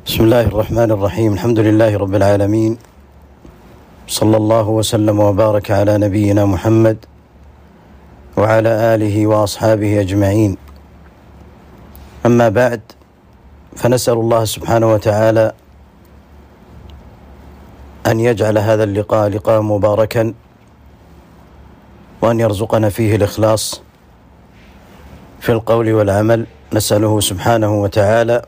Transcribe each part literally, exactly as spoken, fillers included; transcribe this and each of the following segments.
بسم الله الرحمن الرحيم. الحمد لله رب العالمين، صلى الله وسلم وبارك على نبينا محمد وعلى آله وأصحابه أجمعين. أما بعد، فنسأل الله سبحانه وتعالى أن يجعل هذا اللقاء لقاء مباركا، وأن يرزقنا فيه الإخلاص في القول والعمل. نسأله سبحانه وتعالى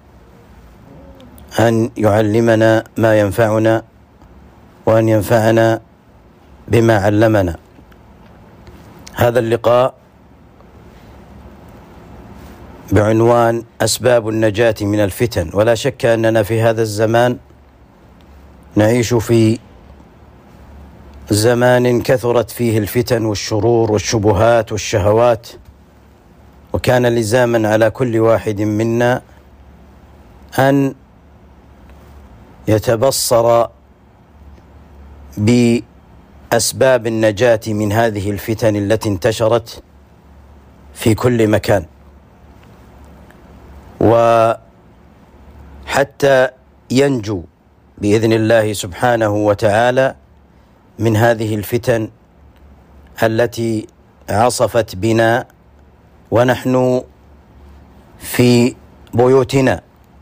أن يعلمنا ما ينفعنا، وأن ينفعنا بما علمنا. هذا اللقاء بعنوان أسباب النجاة من الفتن. ولا شك أننا في هذا الزمان نعيش في زمان كثرت فيه الفتن والشرور والشبهات والشهوات، وكان لزاما على كل واحد منا أن يتبصر بأسباب النجاة من هذه الفتن التي انتشرت في كل مكان، وحتى ينجو بإذن الله سبحانه وتعالى من هذه الفتن التي عصفت بنا ونحن في بيوتنا.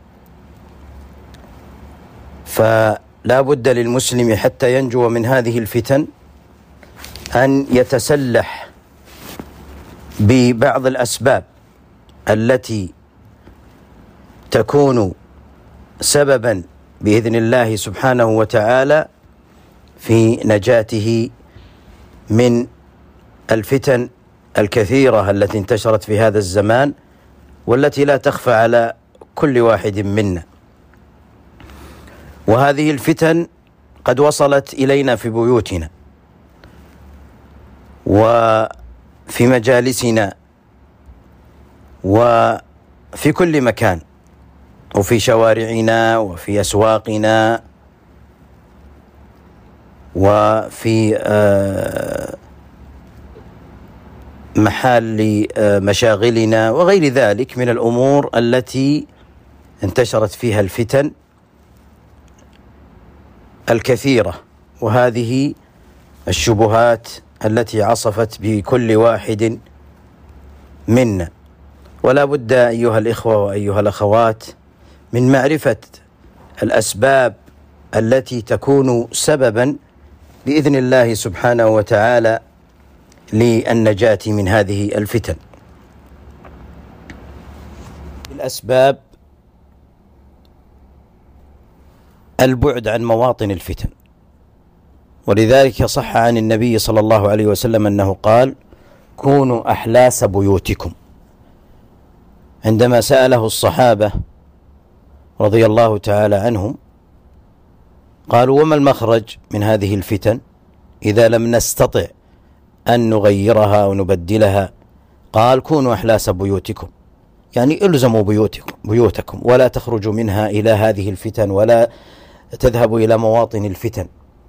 فلا بد للمسلم حتى ينجو من هذه الفتن أن يتسلح ببعض الأسباب التي تكون سببا بإذن الله سبحانه وتعالى في نجاته من الفتن الكثيرة التي انتشرت في هذا الزمان، والتي لا تخفى على كل واحد منا. وهذه الفتن قد وصلت إلينا في بيوتنا وفي مجالسنا وفي كل مكان، وفي شوارعنا وفي أسواقنا وفي محل مشاغلنا وغير ذلك من الأمور التي انتشرت فيها الفتن الكثيرة، وهذه الشبهات التي عصفت بكل واحد منا. ولا بد أيها الإخوة وأيها الأخوات من معرفة الأسباب التي تكون سببا بإذن الله سبحانه وتعالى للنجاة من هذه الفتن. الأسباب: البعد عن مواطن الفتن، ولذلك صح عن النبي صلى الله عليه وسلم أنه قال: كونوا أحلاس بيوتكم. عندما سأله الصحابة رضي الله تعالى عنهم قالوا: وما المخرج من هذه الفتن إذا لم نستطع أن نغيرها أو نبدلها؟ قال: كونوا أحلاس بيوتكم، يعني الزموا بيوتكم, بيوتكم ولا تخرجوا منها إلى هذه الفتن، ولا تذهبوا إلى مواطن الفتن.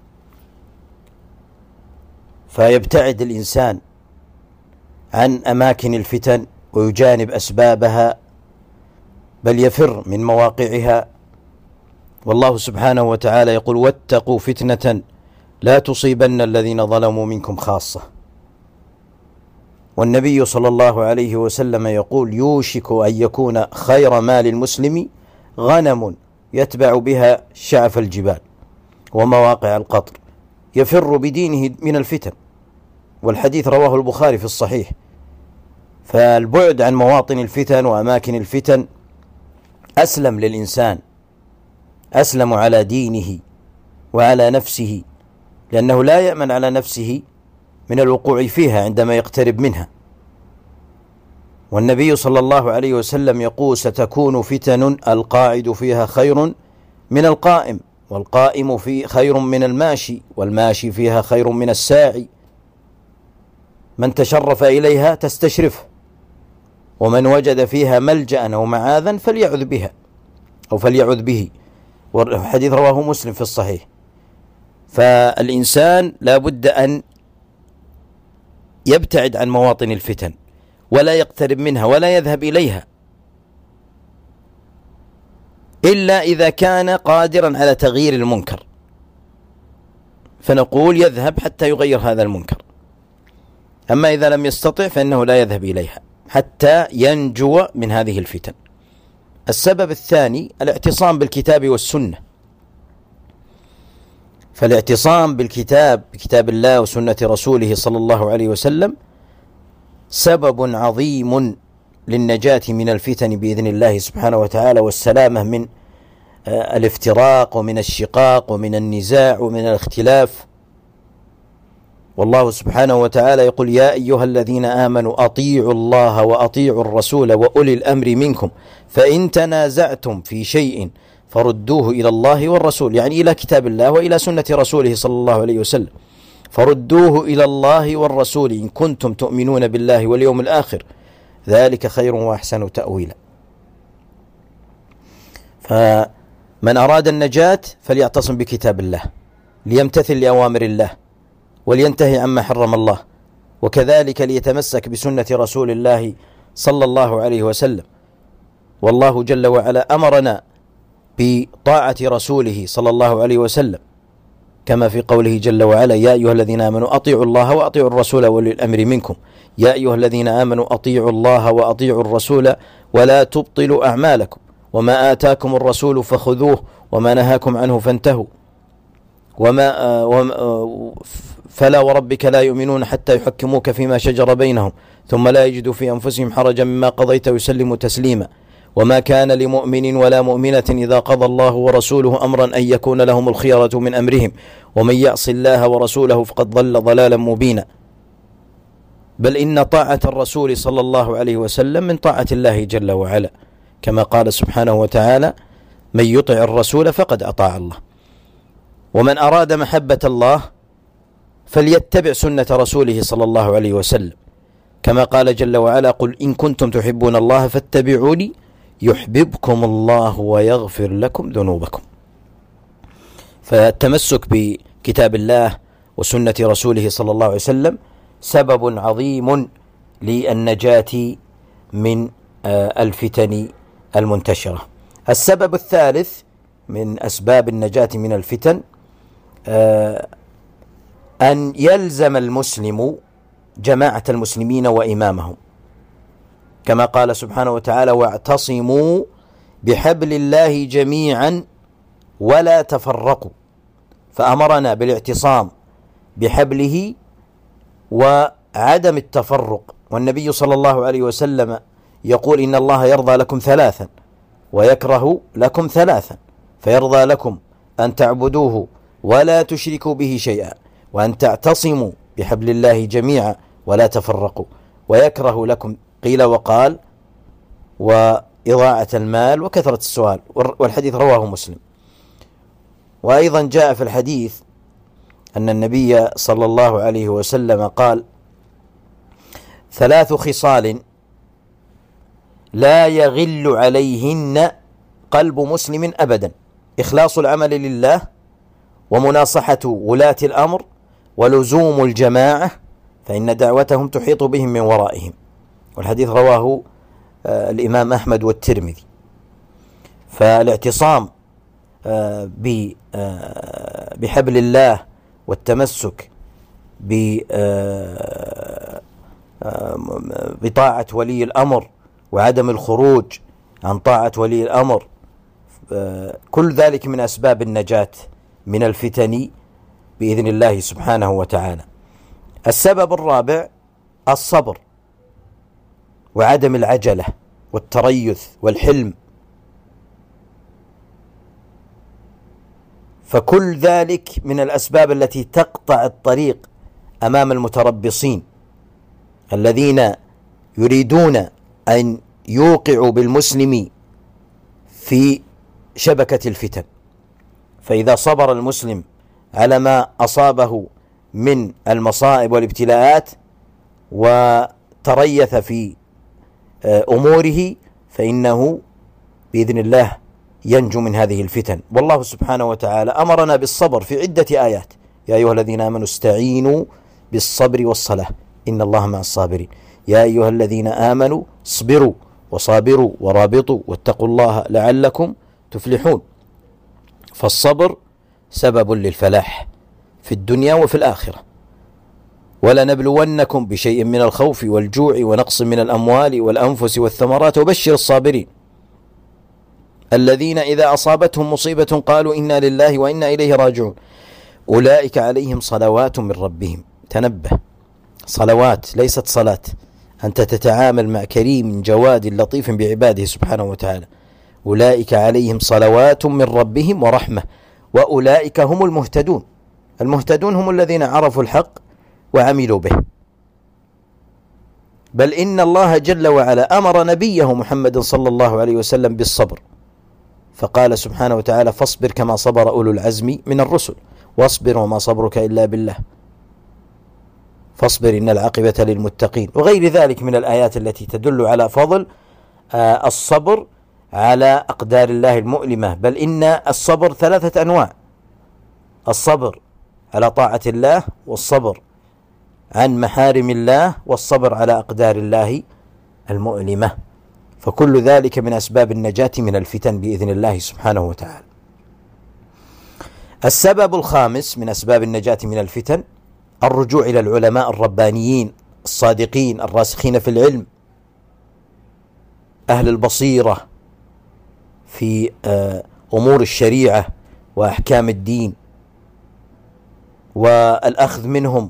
فيبتعد الإنسان عن أماكن الفتن ويجانب أسبابها، بل يفر من مواقعها. والله سبحانه وتعالى يقول: واتقوا فتنة لا تصيبن الذين ظلموا منكم خاصة. والنبي صلى الله عليه وسلم يقول: يوشك أن يكون خير مال المسلم غنم يتبع بها شعف الجبال ومواقع القطر، يفر بدينه من الفتن. والحديث رواه البخاري في الصحيح. فالبعد عن مواطن الفتن وأماكن الفتن أسلم للإنسان، أسلم على دينه وعلى نفسه، لأنه لا يأمن على نفسه من الوقوع فيها عندما يقترب منها. والنبي صلى الله عليه وسلم يقول: ستكون فتن القاعد فيها خير من القائم، والقائم في خير من الماشي، والماشي فيها خير من الساعي. من تشرف إليها تستشرفه، ومن وجد فيها ملجأ أو معاذا فليعذ بها أو فليعذ به. والحديث رواه مسلم في الصحيح. فالإنسان لا بد أن يبتعد عن مواطن الفتن ولا يقترب منها ولا يذهب إليها، إلا إذا كان قادرا على تغيير المنكر، فنقول يذهب حتى يغير هذا المنكر. أما إذا لم يستطع فإنه لا يذهب إليها حتى ينجو من هذه الفتن. السبب الثاني الاعتصام بالكتاب والسنة، فالاعتصام بالكتاب بكتاب الله وسنة رسوله صلى الله عليه وسلم سبب عظيم للنجاة من الفتن بإذن الله سبحانه وتعالى، والسلامة من الافتراق ومن الشقاق ومن النزاع ومن الاختلاف. والله سبحانه وتعالى يقول: يا أيها الذين آمنوا أطيعوا الله وأطيعوا الرسول وأولي الأمر منكم فإن تنازعتم في شيء فردوه إلى الله والرسول، يعني إلى كتاب الله وإلى سنة رسوله صلى الله عليه وسلم. فردوه إلى الله والرسول إن كنتم تؤمنون بالله واليوم الآخر ذلك خير وأحسن تأويلا. فمن أراد النجاة فليعتصم بكتاب الله ليمتثل لأوامر الله ولينتهي عما حرم الله، وكذلك ليتمسك بسنة رسول الله صلى الله عليه وسلم. والله جل وعلا أمرنا بطاعة رسوله صلى الله عليه وسلم كما في قوله جل وعلا: يا أيها الذين آمنوا أطيعوا الله وأطيعوا الرسول وأولي الأمر منكم. يا أيها الذين آمنوا أطيعوا الله وأطيعوا الرسول ولا تبطلوا أعمالكم وما آتاكم الرسول فخذوه وما نهاكم عنه فانتهوا وما, وما فلا وربك لا يؤمنون حتى يحكموك فيما شجر بينهم ثم لا يجدوا في أنفسهم حرجا مما قضيت ويسلموا تسليما وما كان لمؤمن ولا مؤمنة إذا قضى الله ورسوله أمرا أن يكون لهم الخيرة من أمرهم ومن يعص الله ورسوله فقد ضل ضلالا مبينا. بل إن طاعة الرسول صلى الله عليه وسلم من طاعة الله جل وعلا، كما قال سبحانه وتعالى: من يطع الرسول فقد أطاع الله. ومن أراد محبة الله فليتبع سنة رسوله صلى الله عليه وسلم، كما قال جل وعلا: قل إن كنتم تحبون الله فاتبعوني يحببكم الله ويغفر لكم ذنوبكم. فالتمسك بكتاب الله وسنة رسوله صلى الله عليه وسلم سبب عظيم للنجاة من الفتن المنتشرة. السبب الثالث من أسباب النجاة من الفتن أن يلزم المسلم جماعة المسلمين وإمامهم، كما قال سبحانه وتعالى: واعتصموا بحبل الله جميعا ولا تفرقوا. فأمرنا بالاعتصام بحبله وعدم التفرق. والنبي صلى الله عليه وسلم يقول: إن الله يرضى لكم ثلاثا ويكره لكم ثلاثا، فيرضى لكم أن تعبدوه ولا تشركوا به شيئا، وأن تعتصموا بحبل الله جميعا ولا تفرقوا، ويكره لكم قيل وقال وإضاعة المال وكثرة السؤال. والحديث رواه مسلم. وأيضا جاء في الحديث أن النبي صلى الله عليه وسلم قال: ثلاث خصال لا يغل عليهن قلب مسلم أبدا: إخلاص العمل لله، ومناصحة ولاة الأمر، ولزوم الجماعة فإن دعوتهم تحيط بهم من ورائهم. والحديث رواه الإمام أحمد والترمذي. فالاعتصام بحبل الله والتمسك بطاعة ولي الأمر وعدم الخروج عن طاعة ولي الأمر، كل ذلك من أسباب النجاة من الفتن بإذن الله سبحانه وتعالى. السبب الرابع الصبر وعدم العجلة والتريث والحلم، فكل ذلك من الأسباب التي تقطع الطريق أمام المتربصين الذين يريدون أن يوقعوا بالمسلم في شبكة الفتن. فإذا صبر المسلم على ما أصابه من المصائب والابتلاءات وتريث في أموره فإنه بإذن الله ينجو من هذه الفتن. والله سبحانه وتعالى أمرنا بالصبر في عدة آيات: يا أيها الذين آمنوا استعينوا بالصبر والصلاة إن الله مع الصابرين. يا أيها الذين آمنوا اصبروا وصابروا ورابطوا واتقوا الله لعلكم تفلحون. فالصبر سبب للفلاح في الدنيا وفي الآخرة. ولنبلونكم بشيء من الخوف والجوع ونقص من الأموال والأنفس والثمرات وبشر الصابرين الذين إذا أصابتهم مصيبة قالوا إنا لله وإنا إليه راجعون أولئك عليهم صلوات من ربهم. تنبه، صلوات ليست صلاة. أنت تتعامل مع كريم جواد لطيف بعباده سبحانه وتعالى. أولئك عليهم صلوات من ربهم ورحمة وأولئك هم المهتدون. المهتدون هم الذين عرفوا الحق وعملوا به. بل إن الله جل وعلا أمر نبيه محمد صلى الله عليه وسلم بالصبر، فقال سبحانه وتعالى فاصبر كما صبر أولو العزم من الرسل واصبر وما صبرك إلا بالله فاصبر إن العاقبة للمتقين، وغير ذلك من الآيات التي تدل على فضل آه الصبر على أقدار الله المؤلمة. بل إن الصبر ثلاثة أنواع: الصبر على طاعة الله، والصبر عن محارم الله، والصبر على أقدار الله المؤلمة. فكل ذلك من أسباب النجاة من الفتن بإذن الله سبحانه وتعالى. السبب الخامس من أسباب النجاة من الفتن الرجوع إلى العلماء الربانيين الصادقين الراسخين في العلم، أهل البصيرة في أمور الشريعة وأحكام الدين، والأخذ منهم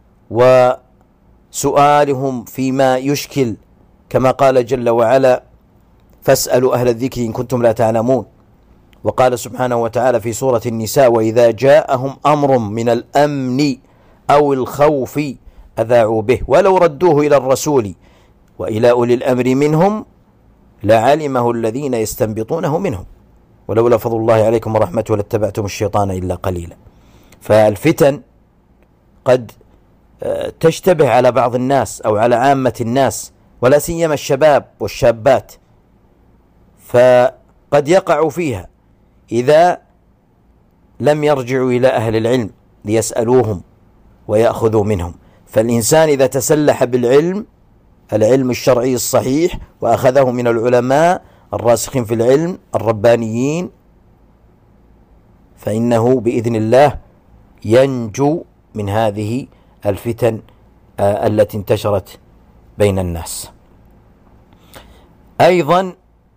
وسؤالهم فيما يشكل، كما قال جل وعلا فاسألوا أهل الذكر إن كنتم لا تعلمون. وقال سبحانه وتعالى في سورة النساء وإذا جاءهم أمر من الأمن أو الخوف أذاعوا به ولو ردوه إلى الرسول وإلى أولي الأمر منهم لعلمه الذين يستنبطونه منهم ولولا فضل الله عليكم ورحمته لاتبعتم الشيطان إلا قليلا. فالفتن قد تشتبه على بعض الناس أو على عامة الناس ولا سيما الشباب والشابات، فقد يقعوا فيها إذا لم يرجعوا إلى أهل العلم ليسألوهم ويأخذوا منهم. فالإنسان إذا تسلح بالعلم العلم الشرعي الصحيح وأخذه من العلماء الراسخين في العلم الربانيين فإنه بإذن الله ينجو من هذه الفتن التي انتشرت بين الناس. أيضا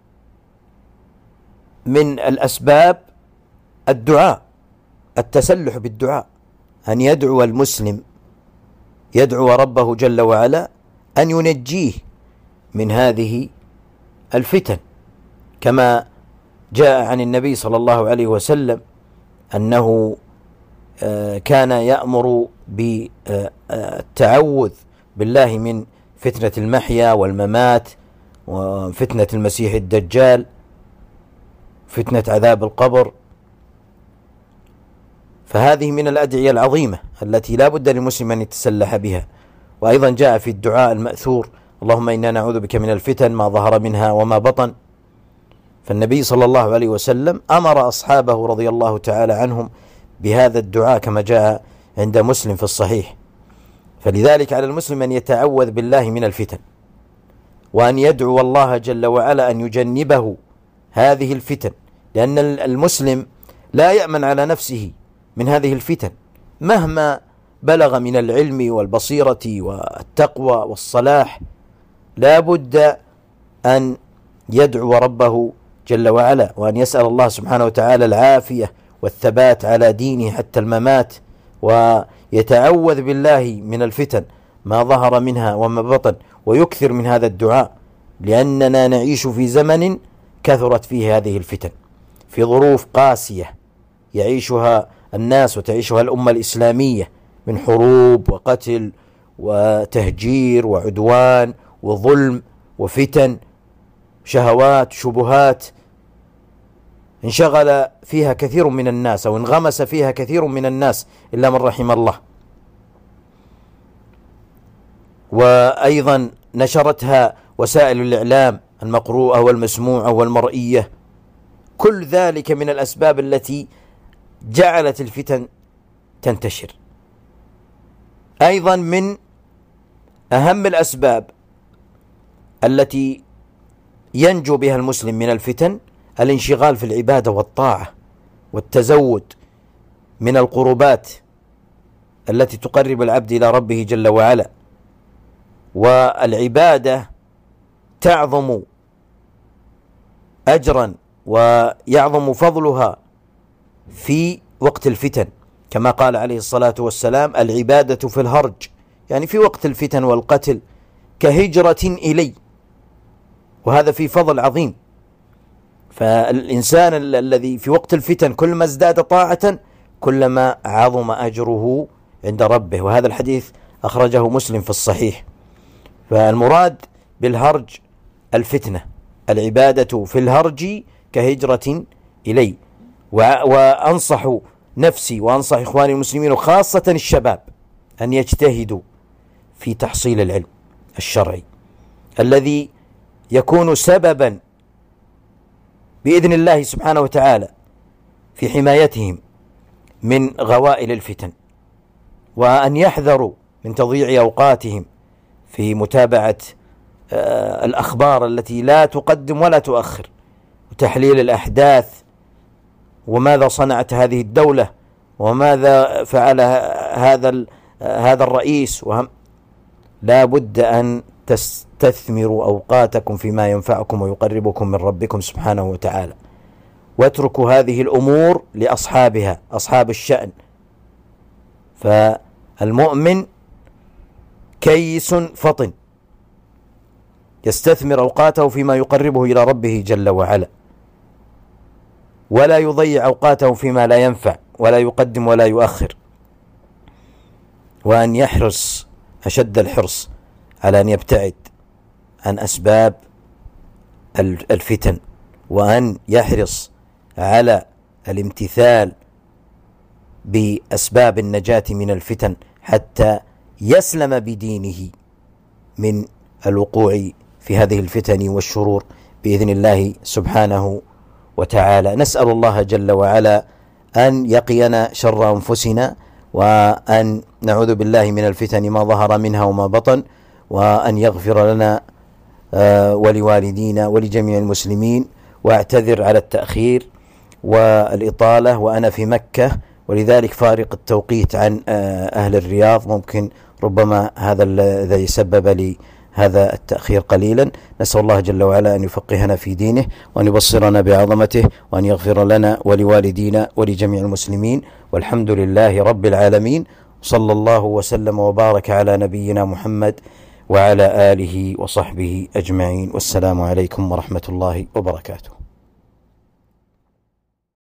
من الأسباب الدعاء، التسلح بالدعاء، أن يدعو المسلم يدعو ربه جل وعلا أن ينجيه من هذه الفتن، كما جاء عن النبي صلى الله عليه وسلم أنه كان يأمر بالتعوذ بالله من فتنة المحيا والممات وفتنة المسيح الدجال، فتنة عذاب القبر. فهذه من الأدعية العظيمة التي لا بد للمسلم أن يتسلح بها. وأيضا جاء في الدعاء المأثور اللهم إنا نعوذ بك من الفتن ما ظهر منها وما بطن. فالنبي صلى الله عليه وسلم أمر أصحابه رضي الله تعالى عنهم بهذا الدعاء كما جاء عند مسلم في الصحيح. فلذلك على المسلم أن يتعوذ بالله من الفتن وأن يدعو الله جل وعلا أن يجنبه هذه الفتن، لأن المسلم لا يأمن على نفسه من هذه الفتن مهما بلغ من العلم والبصيرة والتقوى والصلاح. لا بد أن يدعو ربه جل وعلا وأن يسأل الله سبحانه وتعالى العافية والثبات على دينه حتى الممات، ويتعوذ بالله من الفتن ما ظهر منها وما بطن، ويكثر من هذا الدعاء، لأننا نعيش في زمن كثرت فيه هذه الفتن، في ظروف قاسية يعيشها الناس وتعيشها الأمة الإسلامية من حروب وقتل وتهجير وعدوان وظلم وفتن شهوات شبهات انشغل فيها كثير من الناس أو انغمس فيها كثير من الناس إلا من رحم الله. وأيضا نشرتها وسائل الإعلام المقروءة والمسموعة والمرئية. كل ذلك من الأسباب التي جعلت الفتن تنتشر. أيضا من أهم الأسباب التي ينجو بها المسلم من الفتن الانشغال في العبادة والطاعة والتزود من القربات التي تقرب العبد إلى ربه جل وعلا. والعبادة تعظم أجرا ويعظم فضلها في وقت الفتن، كما قال عليه الصلاة والسلام: العبادة في الهرج، يعني في وقت الفتن والقتل، كهجرة إلي. وهذا في فضل عظيم. فالإنسان الذي في وقت الفتن كلما ازداد طاعة كلما عظم أجره عند ربه. وهذا الحديث أخرجه مسلم في الصحيح. فالمراد بالهرج الفتنة، العبادة في الهرج كهجرة إلي. وأنصح نفسي وأنصح إخواني المسلمين وخاصة الشباب أن يجتهدوا في تحصيل العلم الشرعي الذي يكون سببا بإذن الله سبحانه وتعالى في حمايتهم من غوائل الفتن، وأن يحذروا من تضييع أوقاتهم في متابعة الأخبار التي لا تقدم ولا تؤخر، وتحليل الأحداث وماذا صنعت هذه الدولة وماذا فعل هذا هذا الرئيس. وهم لا بد أن تستثمروا أوقاتكم فيما ينفعكم ويقربكم من ربكم سبحانه وتعالى، واتركوا هذه الأمور لأصحابها، أصحاب الشأن. فالمؤمن كيس فطن يستثمر أوقاته فيما يقربه إلى ربه جل وعلا، ولا يضيع أوقاته فيما لا ينفع ولا يقدم ولا يؤخر. وأن يحرص أشد الحرص على أن يبتعد عن أسباب الفتن، وأن يحرص على الامتثال بأسباب النجاة من الفتن حتى يسلم بدينه من الوقوع في هذه الفتن والشرور بإذن الله سبحانه وتعالى. نسأل الله جل وعلا أن يقينا شر أنفسنا، وأن نعوذ بالله من الفتن ما ظهر منها وما بطن، وأن يغفر لنا ولوالدينا ولجميع المسلمين. واعتذر على التأخير والإطالة، وأنا في مكة ولذلك فارق التوقيت عن أهل الرياض، ممكن ربما هذا الذي سبب لي هذا التأخير قليلا. نسأل الله جل وعلا أن يفقهنا في دينه، وأن يبصرنا بعظمته، وأن يغفر لنا ولوالدينا ولجميع المسلمين، والحمد لله رب العالمين. صلى الله وسلم وبارك على نبينا محمد وعلى آله وصحبه أجمعين، والسلام عليكم ورحمة الله وبركاته.